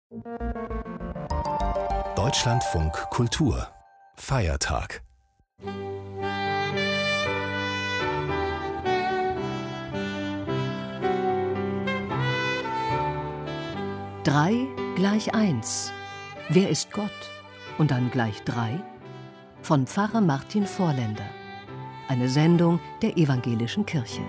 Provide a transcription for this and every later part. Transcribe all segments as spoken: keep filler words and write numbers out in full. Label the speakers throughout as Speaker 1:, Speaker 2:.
Speaker 1: Deutschlandfunk Kultur Feiertag.
Speaker 2: Drei gleich eins. Wer ist Gott? Und dann gleich drei? Von Pfarrer Martin Vorländer. Eine Sendung der Evangelischen Kirche.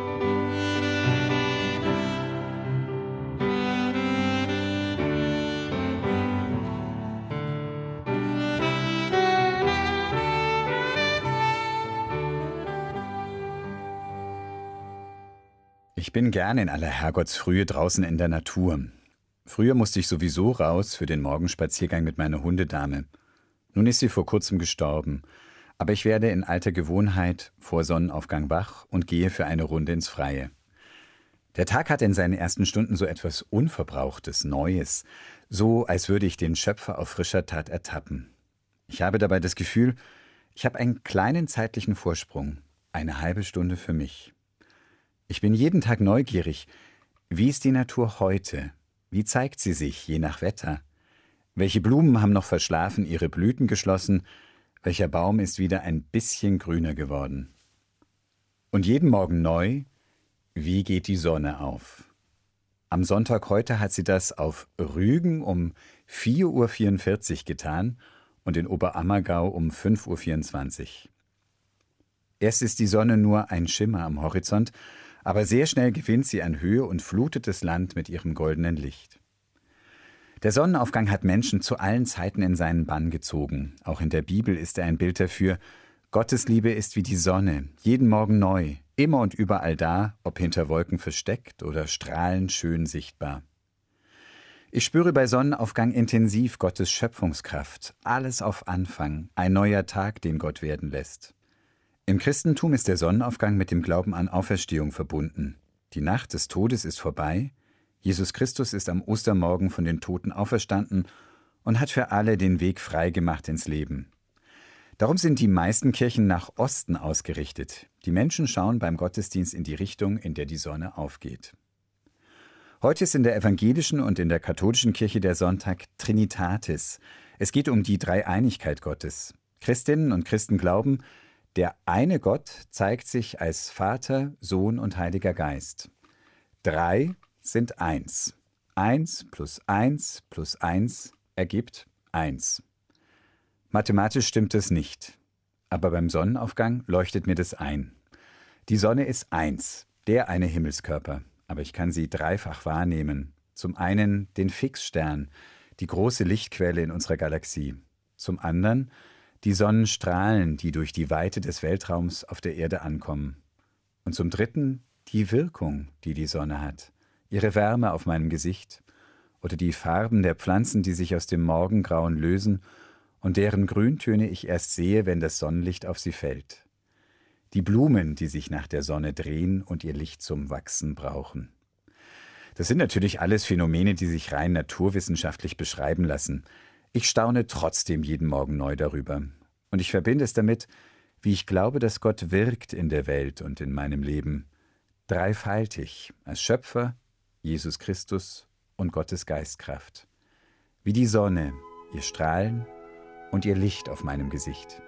Speaker 3: Ich bin gern in aller Herrgottsfrühe draußen in der Natur. Früher musste ich sowieso raus für den Morgenspaziergang mit meiner Hundedame. Nun ist sie vor kurzem gestorben, aber ich werde in alter Gewohnheit vor Sonnenaufgang wach und gehe für eine Runde ins Freie. Der Tag hat in seinen ersten Stunden so etwas Unverbrauchtes, Neues, so als würde ich den Schöpfer auf frischer Tat ertappen. Ich habe dabei das Gefühl, ich habe einen kleinen zeitlichen Vorsprung, eine halbe Stunde für mich. Ich bin jeden Tag neugierig. Wie ist die Natur heute? Wie zeigt sie sich, je nach Wetter? Welche Blumen haben noch verschlafen ihre Blüten geschlossen? Welcher Baum ist wieder ein bisschen grüner geworden? Und jeden Morgen neu, wie geht die Sonne auf? Am Sonntag heute hat sie das auf Rügen um vier Uhr vierundvierzig getan und in Oberammergau um fünf Uhr vierundzwanzig. Erst ist die Sonne nur ein Schimmer am Horizont, aber sehr schnell gewinnt sie an Höhe und flutet das Land mit ihrem goldenen Licht. Der Sonnenaufgang hat Menschen zu allen Zeiten in seinen Bann gezogen. Auch in der Bibel ist er ein Bild dafür. Gottes Liebe ist wie die Sonne, jeden Morgen neu, immer und überall da, ob hinter Wolken versteckt oder strahlend schön sichtbar. Ich spüre bei Sonnenaufgang intensiv Gottes Schöpfungskraft, alles auf Anfang, ein neuer Tag, den Gott werden lässt. Im Christentum ist der Sonnenaufgang mit dem Glauben an Auferstehung verbunden. Die Nacht des Todes ist vorbei, Jesus Christus ist am Ostermorgen von den Toten auferstanden und hat für alle den Weg frei gemacht ins Leben. Darum sind die meisten Kirchen nach Osten ausgerichtet. Die Menschen schauen beim Gottesdienst in die Richtung, in der die Sonne aufgeht. Heute ist in der evangelischen und in der katholischen Kirche der Sonntag Trinitatis. Es geht um die Dreieinigkeit Gottes. Christinnen und Christen glauben, der eine Gott zeigt sich als Vater, Sohn und Heiliger Geist. Drei sind eins. Eins plus eins plus eins ergibt eins. Mathematisch stimmt es nicht, aber beim Sonnenaufgang leuchtet mir das ein. Die Sonne ist eins, der eine Himmelskörper, aber ich kann sie dreifach wahrnehmen. Zum einen den Fixstern, die große Lichtquelle in unserer Galaxie. Zum anderen die Sonnenstrahlen, die durch die Weite des Weltraums auf der Erde ankommen. Und zum Dritten die Wirkung, die die Sonne hat, ihre Wärme auf meinem Gesicht oder die Farben der Pflanzen, die sich aus dem Morgengrauen lösen und deren Grüntöne ich erst sehe, wenn das Sonnenlicht auf sie fällt. Die Blumen, die sich nach der Sonne drehen und ihr Licht zum Wachsen brauchen. Das sind natürlich alles Phänomene, die sich rein naturwissenschaftlich beschreiben lassen. Ich staune trotzdem jeden Morgen neu darüber. Und ich verbinde es damit, wie ich glaube, dass Gott wirkt in der Welt und in meinem Leben. Dreifaltig, als Schöpfer, Jesus Christus und Gottes Geistkraft. Wie die Sonne, ihr Strahlen und ihr Licht auf meinem Gesicht.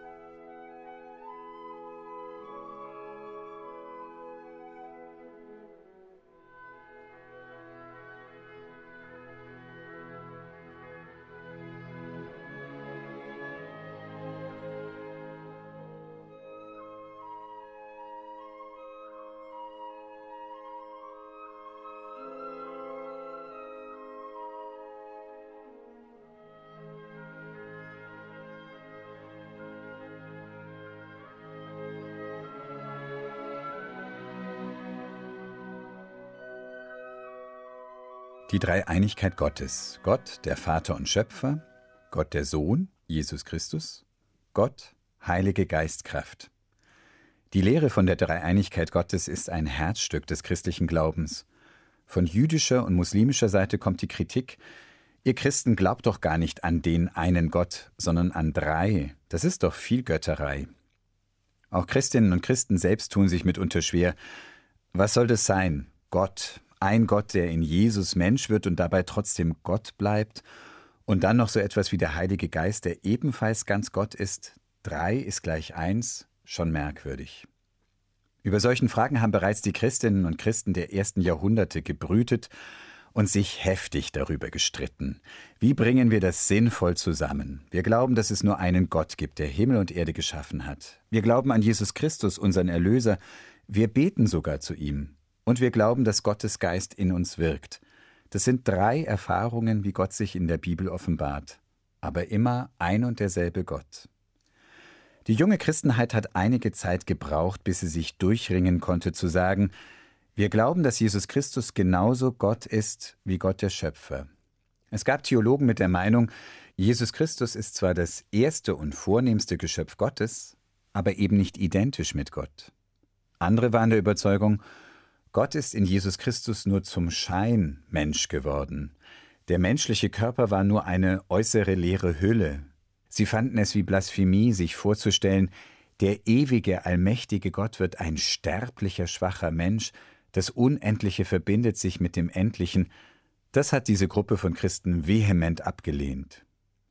Speaker 3: Die Dreieinigkeit Gottes. Gott, der Vater und Schöpfer, Gott der Sohn, Jesus Christus, Gott, Heilige Geistkraft. Die Lehre von der Dreieinigkeit Gottes ist ein Herzstück des christlichen Glaubens. Von jüdischer und muslimischer Seite kommt die Kritik, ihr Christen glaubt doch gar nicht an den einen Gott, sondern an drei. Das ist doch viel Götterei. Auch Christinnen und Christen selbst tun sich mitunter schwer. Was soll das sein? Gott, Ein Gott, der in Jesus Mensch wird und dabei trotzdem Gott bleibt. Und dann noch so etwas wie der Heilige Geist, der ebenfalls ganz Gott ist. Drei ist gleich eins, schon merkwürdig. Über solchen Fragen haben bereits die Christinnen und Christen der ersten Jahrhunderte gebrütet und sich heftig darüber gestritten. Wie bringen wir das sinnvoll zusammen? Wir glauben, dass es nur einen Gott gibt, der Himmel und Erde geschaffen hat. Wir glauben an Jesus Christus, unseren Erlöser. Wir beten sogar zu ihm. Und wir glauben, dass Gottes Geist in uns wirkt. Das sind drei Erfahrungen, wie Gott sich in der Bibel offenbart. Aber immer ein und derselbe Gott. Die junge Christenheit hat einige Zeit gebraucht, bis sie sich durchringen konnte, zu sagen, wir glauben, dass Jesus Christus genauso Gott ist wie Gott der Schöpfer. Es gab Theologen mit der Meinung, Jesus Christus ist zwar das erste und vornehmste Geschöpf Gottes, aber eben nicht identisch mit Gott. Andere waren der Überzeugung, Gott ist in Jesus Christus nur zum Schein Mensch geworden. Der menschliche Körper war nur eine äußere leere Hülle. Sie fanden es wie Blasphemie, sich vorzustellen, der ewige, allmächtige Gott wird ein sterblicher, schwacher Mensch, das Unendliche verbindet sich mit dem Endlichen. Das hat diese Gruppe von Christen vehement abgelehnt.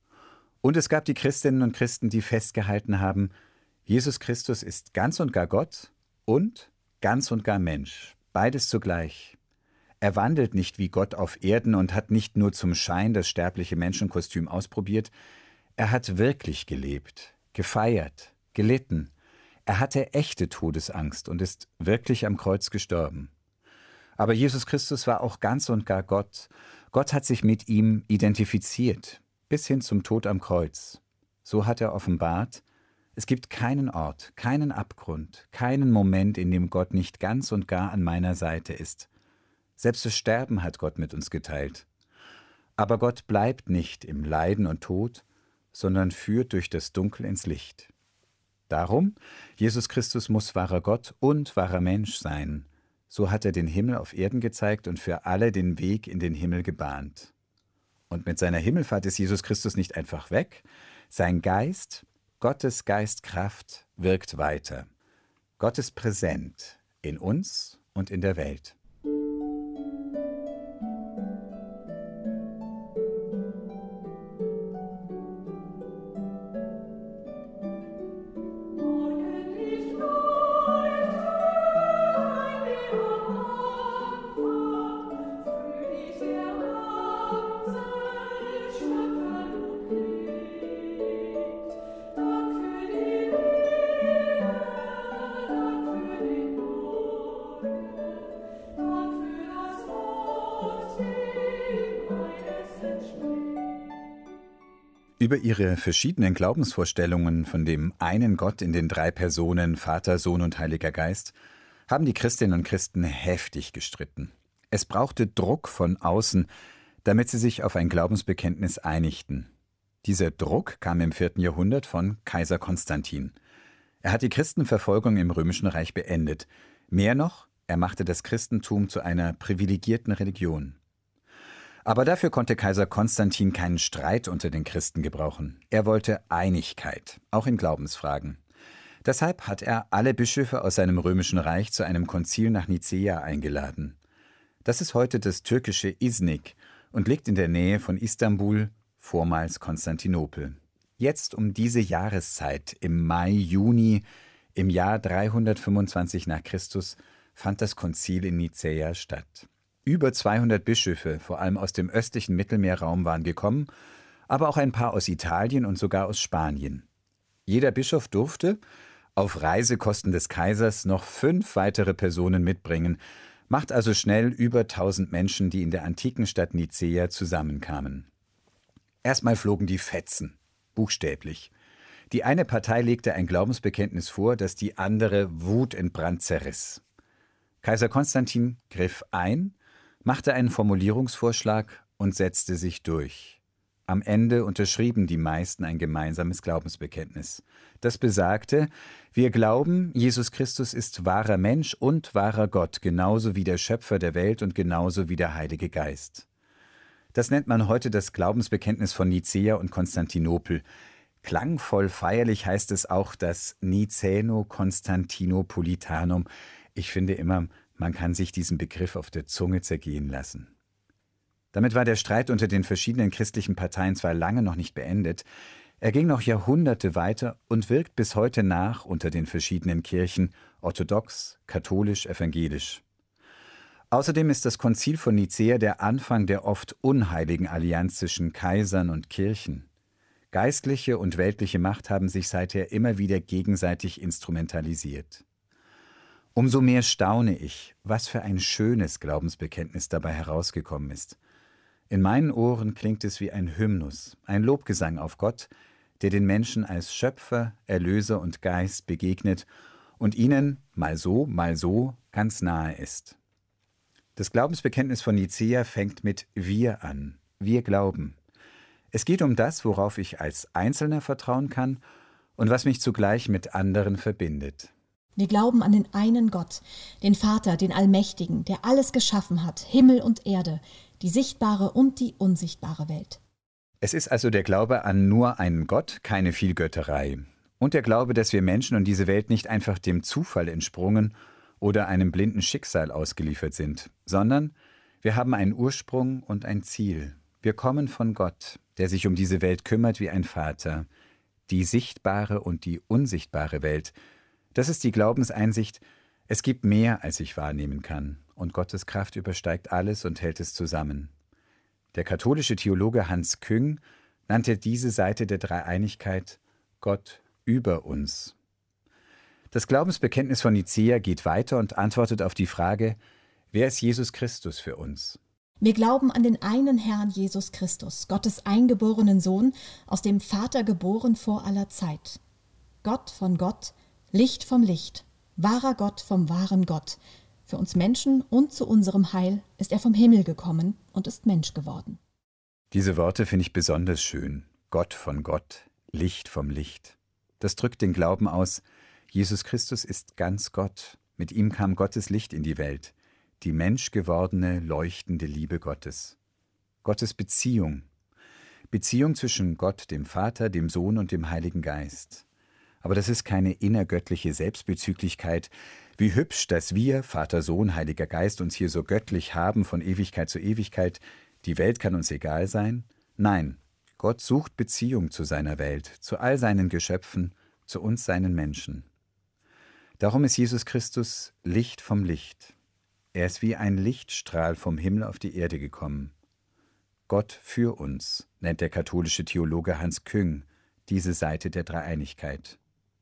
Speaker 3: Und es gab die Christinnen und Christen, die festgehalten haben, Jesus Christus ist ganz und gar Gott und ganz und gar Mensch, beides zugleich. Er wandelt nicht wie Gott auf Erden und hat nicht nur zum Schein das sterbliche Menschenkostüm ausprobiert, er hat wirklich gelebt, gefeiert, gelitten. Er hatte echte Todesangst und ist wirklich am Kreuz gestorben. Aber Jesus Christus war auch ganz und gar Gott. Gott hat sich mit ihm identifiziert, bis hin zum Tod am Kreuz. So hat er offenbart, es gibt keinen Ort, keinen Abgrund, keinen Moment, in dem Gott nicht ganz und gar an meiner Seite ist. Selbst das Sterben hat Gott mit uns geteilt. Aber Gott bleibt nicht im Leiden und Tod, sondern führt durch das Dunkel ins Licht. Darum, Jesus Christus muss wahrer Gott und wahrer Mensch sein. So hat er den Himmel auf Erden gezeigt und für alle den Weg in den Himmel gebahnt. Und mit seiner Himmelfahrt ist Jesus Christus nicht einfach weg. Sein Geist, Gottes Geistkraft, wirkt weiter. Gott ist präsent in uns und in der Welt. Über ihre verschiedenen Glaubensvorstellungen von dem einen Gott in den drei Personen, Vater, Sohn und Heiliger Geist, haben die Christinnen und Christen heftig gestritten. Es brauchte Druck von außen, damit sie sich auf ein Glaubensbekenntnis einigten. Dieser Druck kam im vierten Jahrhundert von Kaiser Konstantin. Er hat die Christenverfolgung im Römischen Reich beendet. Mehr noch, er machte das Christentum zu einer privilegierten Religion. Aber dafür konnte Kaiser Konstantin keinen Streit unter den Christen gebrauchen. Er wollte Einigkeit, auch in Glaubensfragen. Deshalb hat er alle Bischöfe aus seinem römischen Reich zu einem Konzil nach Nicäa eingeladen. Das ist heute das türkische Iznik und liegt in der Nähe von Istanbul, vormals Konstantinopel. Jetzt um diese Jahreszeit, im Mai, Juni, im Jahr dreihundertfünfundzwanzig nach Christus, fand das Konzil in Nicäa statt. Über zweihundert Bischöfe, vor allem aus dem östlichen Mittelmeerraum, waren gekommen, aber auch ein paar aus Italien und sogar aus Spanien. Jeder Bischof durfte, auf Reisekosten des Kaisers, noch fünf weitere Personen mitbringen, macht also schnell über tausend Menschen, die in der antiken Stadt Nicäa zusammenkamen. Erstmal flogen die Fetzen, buchstäblich. Die eine Partei legte ein Glaubensbekenntnis vor, das die andere wutentbrannt zerriss. Kaiser Konstantin griff ein, machte einen Formulierungsvorschlag und setzte sich durch. Am Ende unterschrieben die meisten ein gemeinsames Glaubensbekenntnis. Das besagte, wir glauben, Jesus Christus ist wahrer Mensch und wahrer Gott, genauso wie der Schöpfer der Welt und genauso wie der Heilige Geist. Das nennt man heute das Glaubensbekenntnis von Nicäa und Konstantinopel. Klangvoll feierlich heißt es auch das Nicäno-Konstantinopolitanum. Ich finde immer, Man kann sich diesen Begriff auf der Zunge zergehen lassen. Damit war der Streit unter den verschiedenen christlichen Parteien zwar lange noch nicht beendet, er ging noch Jahrhunderte weiter und wirkt bis heute nach unter den verschiedenen Kirchen, orthodox, katholisch, evangelisch. Außerdem ist das Konzil von Nicäa der Anfang der oft unheiligen Allianz zwischen Kaisern und Kirchen. Geistliche und weltliche Macht haben sich seither immer wieder gegenseitig instrumentalisiert. Umso mehr staune ich, was für ein schönes Glaubensbekenntnis dabei herausgekommen ist. In meinen Ohren klingt es wie ein Hymnus, ein Lobgesang auf Gott, der den Menschen als Schöpfer, Erlöser und Geist begegnet und ihnen, mal so, mal so, ganz nahe ist. Das Glaubensbekenntnis von Nicäa fängt mit Wir an. Wir glauben. Es geht um das, worauf ich als Einzelner vertrauen kann und was mich zugleich mit anderen verbindet.
Speaker 4: Wir glauben an den einen Gott, den Vater, den Allmächtigen, der alles geschaffen hat, Himmel und Erde, die sichtbare und die unsichtbare Welt.
Speaker 3: Es ist also der Glaube an nur einen Gott, keine Vielgötterei. Und der Glaube, dass wir Menschen und diese Welt nicht einfach dem Zufall entsprungen oder einem blinden Schicksal ausgeliefert sind, sondern wir haben einen Ursprung und ein Ziel. Wir kommen von Gott, der sich um diese Welt kümmert wie ein Vater, die sichtbare und die unsichtbare Welt. Das ist die Glaubenseinsicht, es gibt mehr, als ich wahrnehmen kann, und Gottes Kraft übersteigt alles und hält es zusammen. Der katholische Theologe Hans Küng nannte diese Seite der Dreieinigkeit Gott über uns. Das Glaubensbekenntnis von Nicäa geht weiter und antwortet auf die Frage, wer ist Jesus Christus für uns?
Speaker 4: Wir glauben an den einen Herrn Jesus Christus, Gottes eingeborenen Sohn, aus dem Vater geboren vor aller Zeit. Gott von Gott, Licht vom Licht, wahrer Gott vom wahren Gott. Für uns Menschen und zu unserem Heil ist er vom Himmel gekommen und ist Mensch geworden.
Speaker 3: Diese Worte finde ich besonders schön. Gott von Gott, Licht vom Licht. Das drückt den Glauben aus, Jesus Christus ist ganz Gott. Mit ihm kam Gottes Licht in die Welt, die menschgewordene, leuchtende Liebe Gottes. Gottes Beziehung. Beziehung zwischen Gott, dem Vater, dem Sohn und dem Heiligen Geist. Aber das ist keine innergöttliche Selbstbezüglichkeit. Wie hübsch, dass wir, Vater, Sohn, Heiliger Geist, uns hier so göttlich haben von Ewigkeit zu Ewigkeit. Die Welt kann uns egal sein. Nein, Gott sucht Beziehung zu seiner Welt, zu all seinen Geschöpfen, zu uns, seinen Menschen. Darum ist Jesus Christus Licht vom Licht. Er ist wie ein Lichtstrahl vom Himmel auf die Erde gekommen. Gott für uns, nennt der katholische Theologe Hans Küng diese Seite der Dreieinigkeit.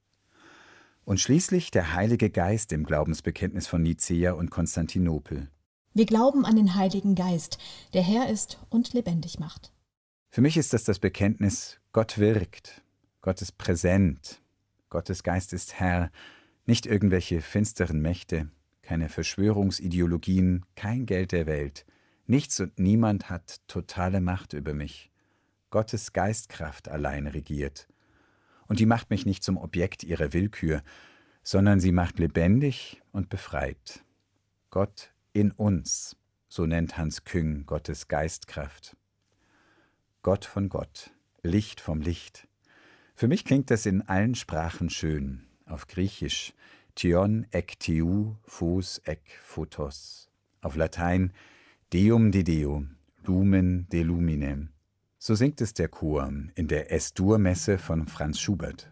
Speaker 3: Und schließlich der Heilige Geist im Glaubensbekenntnis von Nicäa und Konstantinopel.
Speaker 4: Wir glauben an den Heiligen Geist, der Herr ist und lebendig macht.
Speaker 3: Für mich ist das das Bekenntnis, Gott wirkt, Gott ist präsent, Gottes Geist ist Herr, nicht irgendwelche finsteren Mächte, keine Verschwörungsideologien, kein Geld der Welt. Nichts und niemand hat totale Macht über mich. Gottes Geistkraft allein regiert. Und die macht mich nicht zum Objekt ihrer Willkür, sondern sie macht lebendig und befreit. Gott in uns, so nennt Hans Küng Gottes Geistkraft. Gott von Gott, Licht vom Licht. Für mich klingt das in allen Sprachen schön. Auf Griechisch Theon ek Theou, Phos ek Photos. Auf Latein Deum de Deo, Lumen de Lumine. So singt es der Chor in der Es-Dur-Messe von Franz Schubert.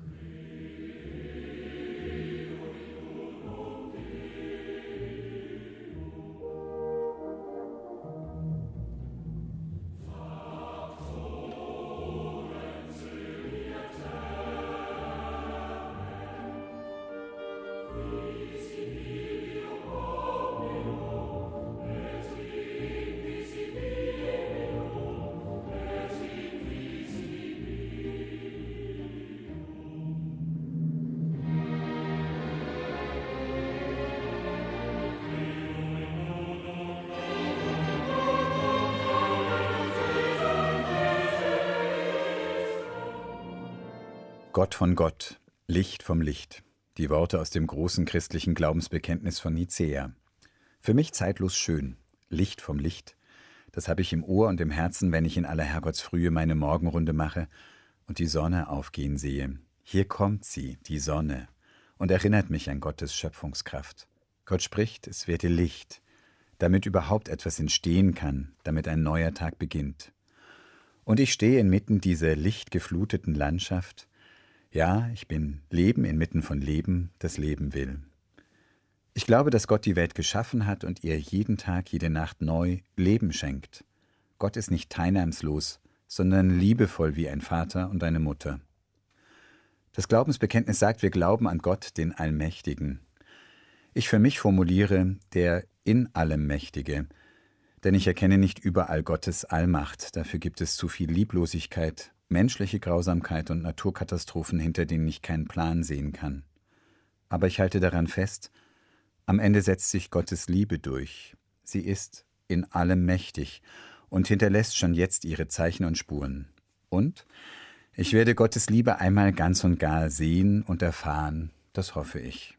Speaker 3: Gott von Gott, Licht vom Licht. Die Worte aus dem großen christlichen Glaubensbekenntnis von Nicäa. Für mich zeitlos schön. Licht vom Licht. Das habe ich im Ohr und im Herzen, wenn ich in aller Herrgottsfrühe meine Morgenrunde mache und die Sonne aufgehen sehe. Hier kommt sie, die Sonne, und erinnert mich an Gottes Schöpfungskraft. Gott spricht, es werde Licht, damit überhaupt etwas entstehen kann, damit ein neuer Tag beginnt. Und ich stehe inmitten dieser lichtgefluteten Landschaft. Ja, ich bin Leben inmitten von Leben, das Leben will. Ich glaube, dass Gott die Welt geschaffen hat und ihr jeden Tag, jede Nacht neu Leben schenkt. Gott ist nicht teilnahmslos, sondern liebevoll wie ein Vater und eine Mutter. Das Glaubensbekenntnis sagt, wir glauben an Gott, den Allmächtigen. Ich für mich formuliere, der in allem Mächtige, denn ich erkenne nicht überall Gottes Allmacht. Dafür gibt es zu viel Lieblosigkeit, menschliche Grausamkeit und Naturkatastrophen, hinter denen ich keinen Plan sehen kann. Aber ich halte daran fest, am Ende setzt sich Gottes Liebe durch. Sie ist in allem mächtig und hinterlässt schon jetzt ihre Zeichen und Spuren. Und ich werde Gottes Liebe einmal ganz und gar sehen und erfahren, das hoffe ich.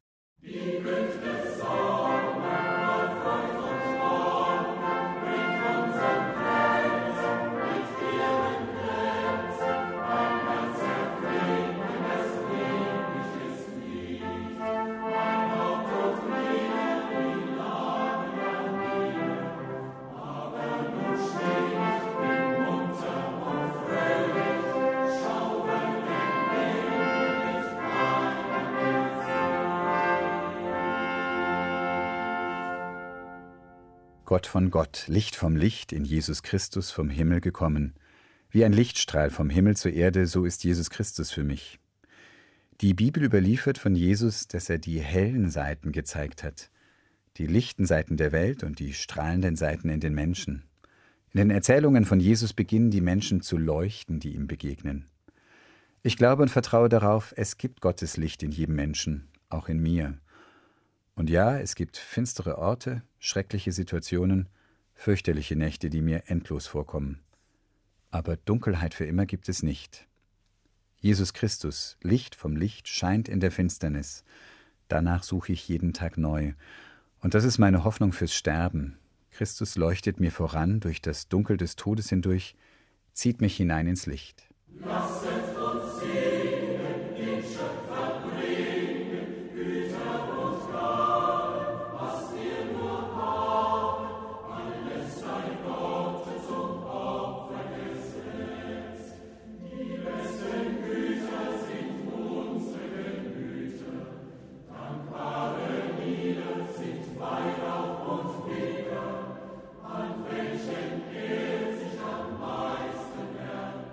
Speaker 3: Gott von Gott, Licht vom Licht, in Jesus Christus vom Himmel gekommen. Wie ein Lichtstrahl vom Himmel zur Erde, so ist Jesus Christus für mich. Die Bibel überliefert von Jesus, dass er die hellen Seiten gezeigt hat, die lichten Seiten der Welt und die strahlenden Seiten in den Menschen. In den Erzählungen von Jesus beginnen die Menschen zu leuchten, die ihm begegnen. Ich glaube und vertraue darauf, es gibt Gottes Licht in jedem Menschen, auch in mir. Und ja, es gibt finstere Orte, schreckliche Situationen, fürchterliche Nächte, die mir endlos vorkommen. Aber Dunkelheit für immer gibt es nicht. Jesus Christus, Licht vom Licht, scheint in der Finsternis. Danach suche ich jeden Tag neu. Und das ist meine Hoffnung fürs Sterben. Christus leuchtet mir voran durch das Dunkel des Todes hindurch, zieht mich hinein ins Licht.
Speaker 5: Lasset uns singen, den Schöpfer bringen, Güter und Gaben, was wir nur haben, alles sei Gott zum Opfer gesetzt. Die besten Güter sind unsere Gemüter, dankbare Lieder sind Weihrauch und Weder, an welchen er sich am meisten ergötzt.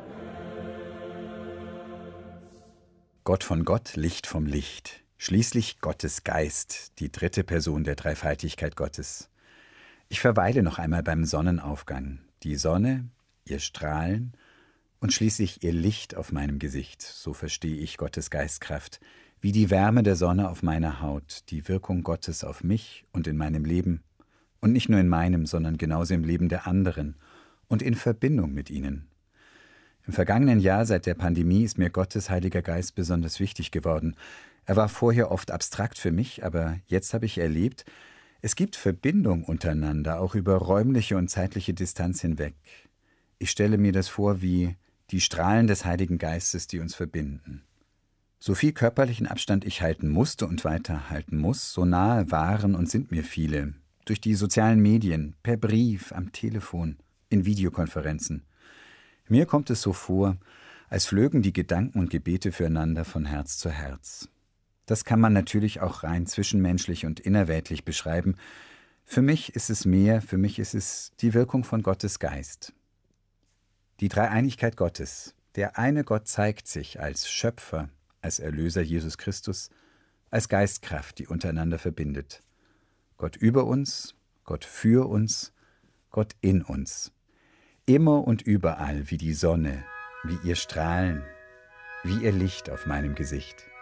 Speaker 3: Gott von Gott, Licht vom Licht. Schließlich Gottes Geist, die dritte Person der Dreifaltigkeit Gottes. Ich verweile noch einmal beim Sonnenaufgang. Die Sonne, ihr Strahlen und schließlich ihr Licht auf meinem Gesicht. So verstehe ich Gottes Geistkraft, wie die Wärme der Sonne auf meiner Haut, die Wirkung Gottes auf mich und in meinem Leben. Und nicht nur in meinem, sondern genauso im Leben der anderen und in Verbindung mit ihnen. Im vergangenen Jahr seit der Pandemie ist mir Gottes Heiliger Geist besonders wichtig geworden. Er war vorher oft abstrakt für mich, aber jetzt habe ich erlebt, es gibt Verbindung untereinander, auch über räumliche und zeitliche Distanz hinweg. Ich stelle mir das vor wie die Strahlen des Heiligen Geistes, die uns verbinden. So viel körperlichen Abstand ich halten musste und weiter halten muss, so nahe waren und sind mir viele. Durch die sozialen Medien, per Brief, am Telefon, in Videokonferenzen. Mir kommt es so vor, als flögen die Gedanken und Gebete füreinander von Herz zu Herz. Das kann man natürlich auch rein zwischenmenschlich und innerweltlich beschreiben. Für mich ist es mehr, für mich ist es die Wirkung von Gottes Geist. Die Dreieinigkeit Gottes, der eine Gott zeigt sich als Schöpfer, als Erlöser Jesus Christus, als Geistkraft, die untereinander verbindet. Gott über uns, Gott für uns, Gott in uns. Immer und überall wie die Sonne, wie ihr Strahlen, wie ihr Licht auf meinem Gesicht.